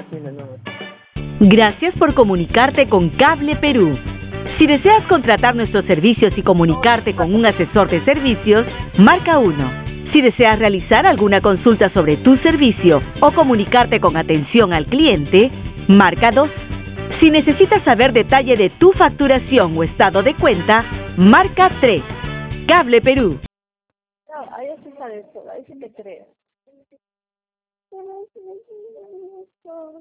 Gracias por comunicarte con Cable Perú. Si deseas contratar nuestros servicios y comunicarte con un asesor de servicios, marca 1. Si deseas realizar alguna consulta sobre tu servicio o comunicarte con atención al cliente, marca 2. Si necesitas saber detalle de tu facturación o estado de cuenta, marca 3. Cable Perú. No, ahí sí sale sola, ahí sí te creo.